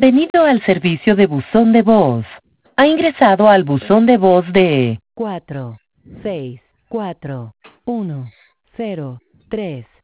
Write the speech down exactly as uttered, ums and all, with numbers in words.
Bienvenido al servicio de buzón de voz. Ha ingresado al buzón de voz de cuatro seis cuatro uno cero tres